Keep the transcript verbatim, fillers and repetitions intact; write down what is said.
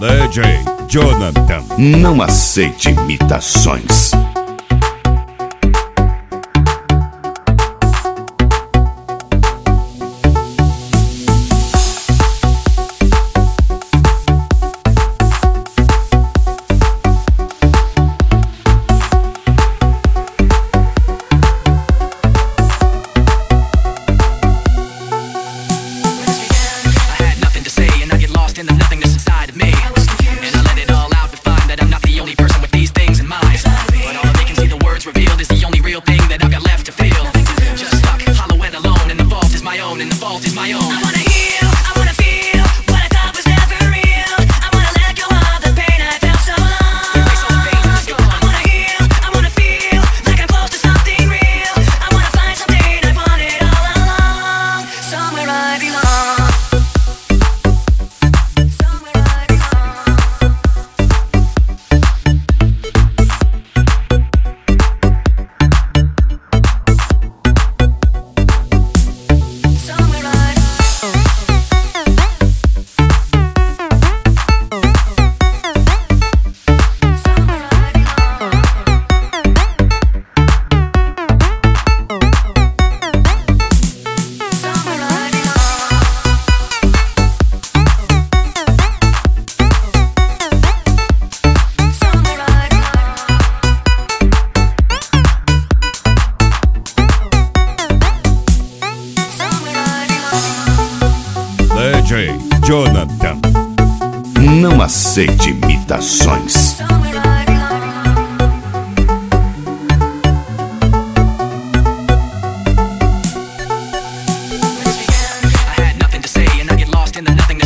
D J Jonathan. Não aceite imitações. In the nothingness inside of me, and I let it all out to find that I'm not the only person with these things in mind. But all they can see, the words revealed, is the only real thing that I've got left to feel. Just stuck, hollow and alone, and the vault is my own, and the vault is my own. I wanna heal, I wanna feel what I thought was never real. I wanna let go of the pain I felt so long. I wanna heal, I wanna feel like I'm close to something real. I wanna find something I've wanted all along, somewhere I belong. D J Jonathan. Não aceite imitações. I had nothing to say, and I get lost in the nothingness.